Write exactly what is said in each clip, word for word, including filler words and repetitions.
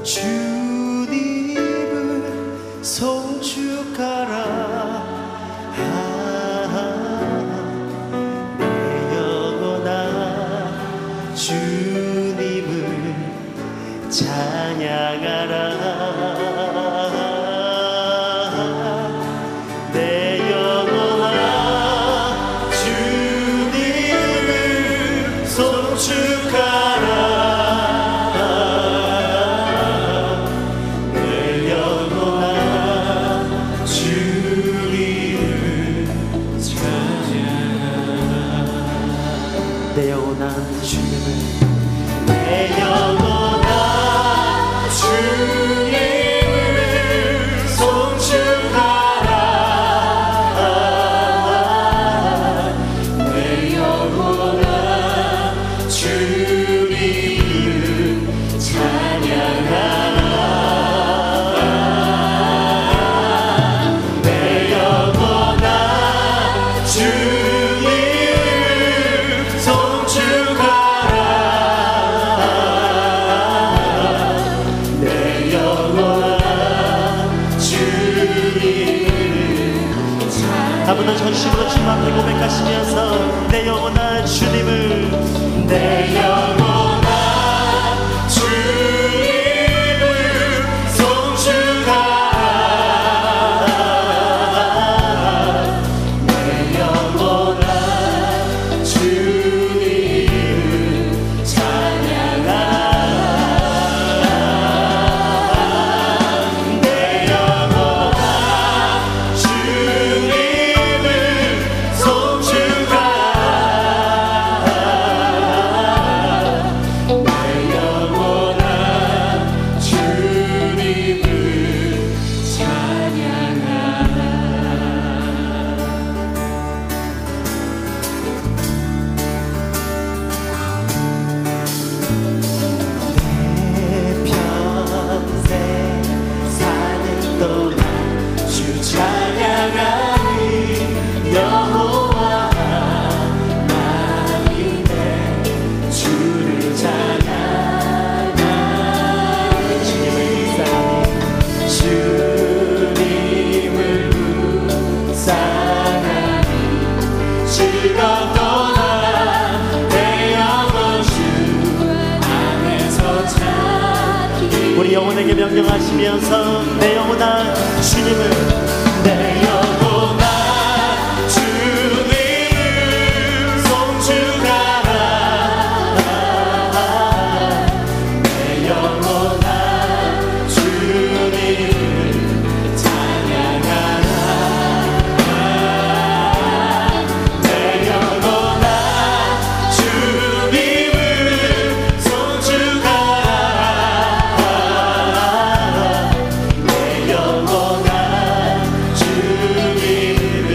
주님을 송축하라. 내 영혼아 주님을 찬양하라. 내 영혼아 주님을 송축하라. 내 영혼아 주님을 찬양하라. 내 영혼아 주님을 내 영혼아 주님을 송축하라. 내 영혼아 주님을 찬양하라. 내 영혼아 주님을 송축하라. 내 영혼아 주님을 찬양하라. 아무나 전심으로 주님 앞에 고백하시면서 내 영혼아 주님을 내 영혼아 주님을 송축하라. 내 영혼아 주님을 찬양하라. 내 영혼아 주님을 송축하라. 내 영혼아 주님을 찬양하라. 내 평생 사는 동안 주 찬양하리. 여호와 하나님의 주를 찬양하리. 주님을 묵상하리. 주님을 묵상하리. 즐겁도다 내 영혼 주 안에서 찾기. 우리 영혼에게 명령하시면서 내 영혼아 주님을 내 영혼아 주님을 송축하라. 내 영혼아 주님을 찬양하라. 내 영혼아 주님을 송축하라. 내 영혼아 주님을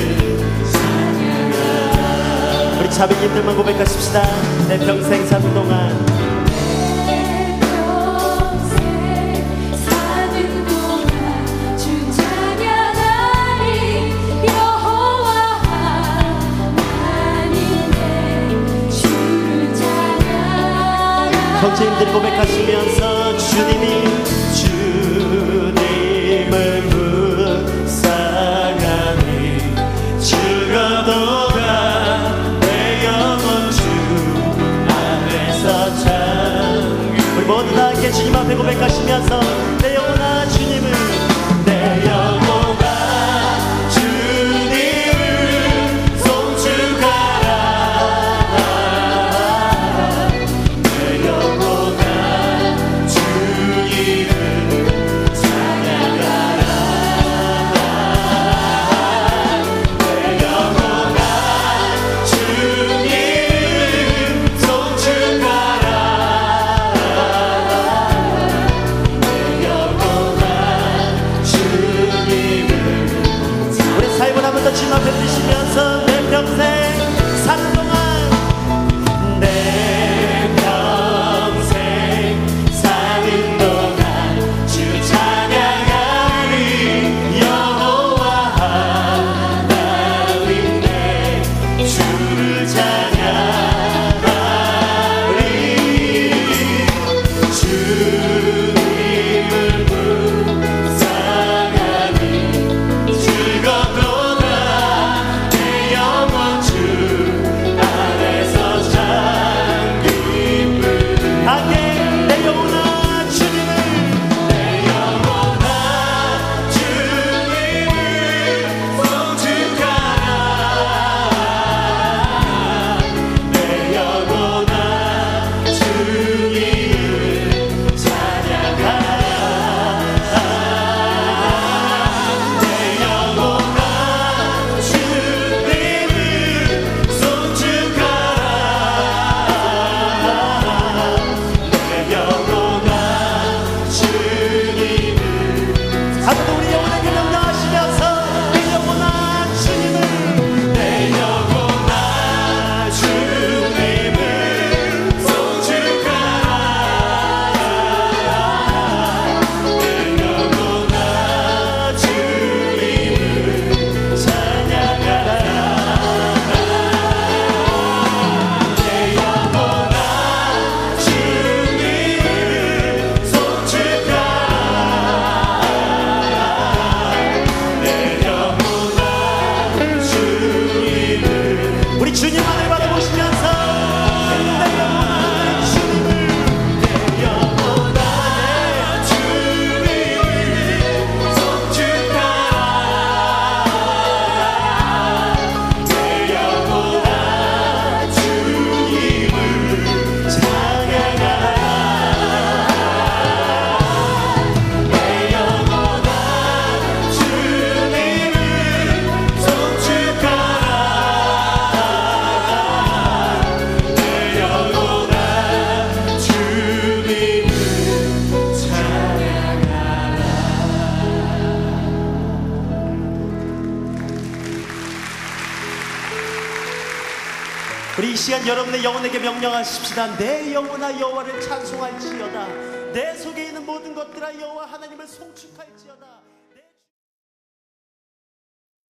찬양하라. 우리 자매님들만 고백하십시다. 내 평생 사는 동안 내 평생 사는 동안 주 찬양하리. 여호와 하나님의 주를 찬양하라. 형제님들이 고백하시면서 주님이 주님을 묵상하니 즐거도다 내 영혼 주 안에서 찬. 우리 모두 다 함께 주님 앞에 고백하시면서 내 영혼아 주님을 내 영혼아 주님을 송축하라. 내 영혼아 주님을 찬양하라. 내 영혼아 주님을 송축하라. 내 우리 이 시간 여러분의 영혼에게 명령하십시다. 내 영혼아 여호와를 찬송할지어다. 내 속에 있는 모든 것들아 여호와 하나님을 송축할지어다.